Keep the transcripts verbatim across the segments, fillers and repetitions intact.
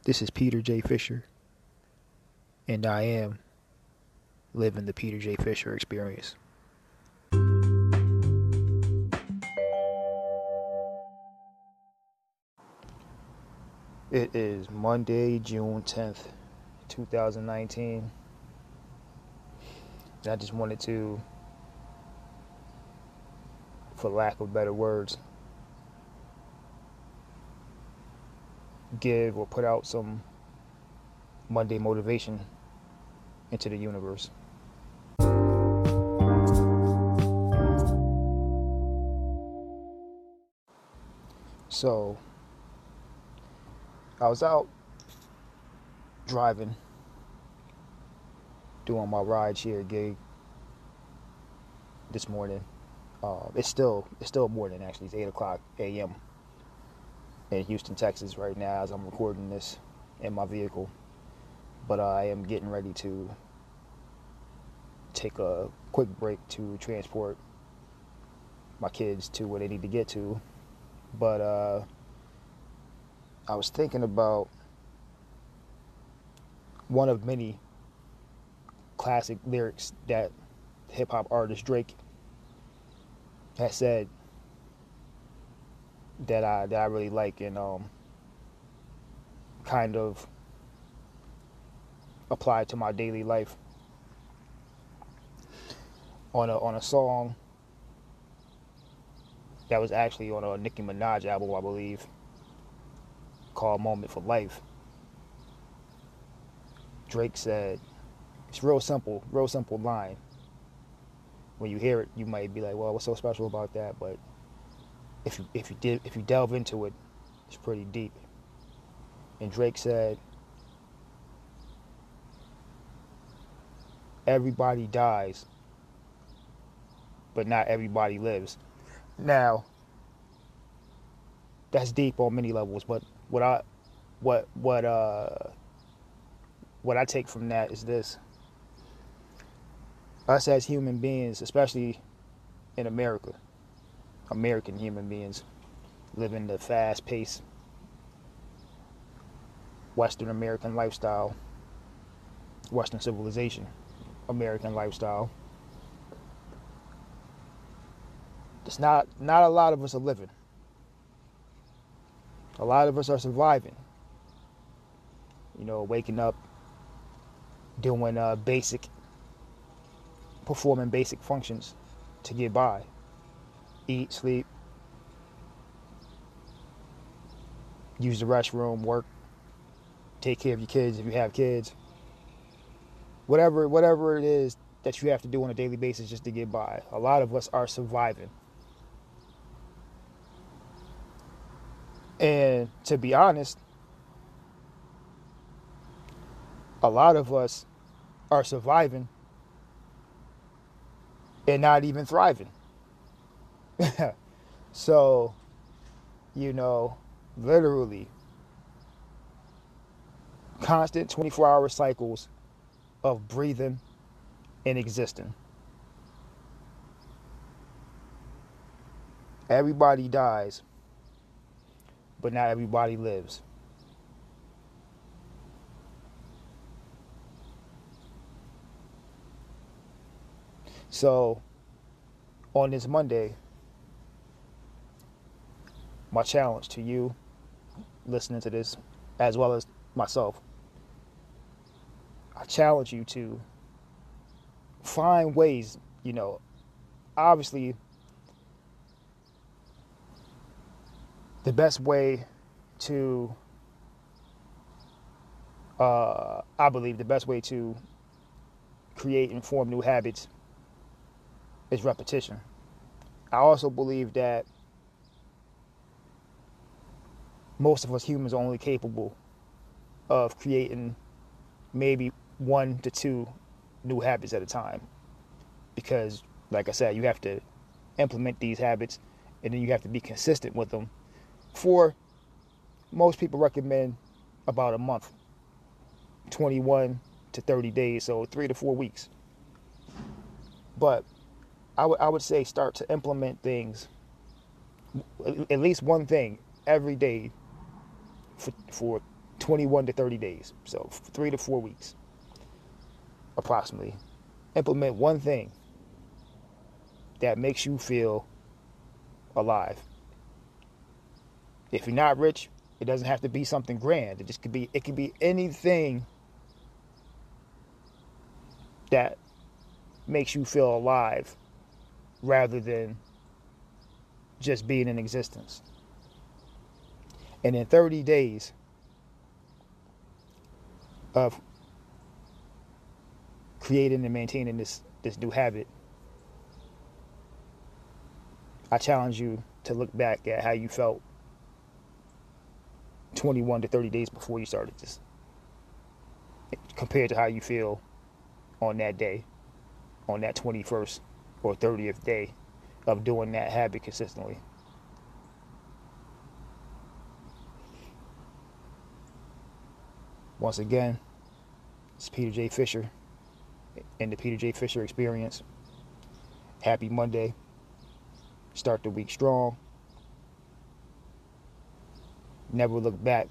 This is Peter J. Fisher, and I am living the Peter J. Fisher experience. It is Monday, June tenth, twenty nineteen. And I just wanted to, for lack of better words, give or put out some Monday motivation into the universe. So, I was out driving, doing my rideshare gig this morning. Uh, it's still it's still morning actually. It's eight o'clock a m in Houston, Texas right now as I'm recording this in my vehicle. But uh, I am getting ready to take a quick break to transport my kids to where they need to get to. But uh, I was thinking about one of many classic lyrics that hip-hop artist Drake has said that I that I really like and um, kind of apply to my daily life. On a on a song that was actually on a Nicki Minaj album, I believe, called "Moment for Life." Drake said, it's real simple, real simple line. When you hear it, you might be like, "Well, what's so special about that?" But if you if you did if you delve into it, it's pretty deep. And Drake said, "Everybody dies, but not everybody lives." Now, that's deep on many levels. But what I what what uh what I take from that is this: us as human beings, especially in America, American human beings, live in the fast-paced Western American lifestyle, Western civilization, American lifestyle. It's not not a lot of us are living. A lot of us are surviving. You know, waking up, doing uh, basic, performing basic functions to get by. Eat, sleep, use the restroom, work, take care of your kids if you have kids. Whatever, whatever it is that you have to do on a daily basis just to get by. A lot of us are surviving. And to be honest, a lot of us are surviving and not even thriving. So, you know, literally constant twenty-four hour cycles of breathing and existing. Everybody dies, but not everybody lives. So, on this Monday, my challenge to you listening to this, as well as myself, I challenge you to find ways, you know, obviously the best way to, uh, I believe the best way to create and form new habits is repetition. I also believe that most of us humans are only capable of creating maybe one to two new habits at a time. Because, like I said, you have to implement these habits and then you have to be consistent with them. For most people recommend about a month, twenty-one to thirty days, so three to four weeks. But I would I would say start to implement things, at least one thing every day for, for twenty-one to thirty days, so three to four weeks approximately. Implement one thing that makes you feel alive. If you're not rich, it doesn't have to be something grand. It just could be, it could be anything that makes you feel alive rather than just being in existence. And in thirty days of creating and maintaining this, this new habit, I challenge you to look back at how you felt twenty-one to thirty days before you started this, compared to how you feel on that day, on that twenty-first or thirtieth day of doing that habit consistently. Once again, it's Peter J. Fisher and the Peter J. Fisher Experience. Happy Monday. Start the week strong. Never look back,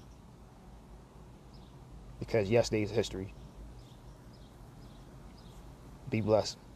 because yesterday's history. Be blessed.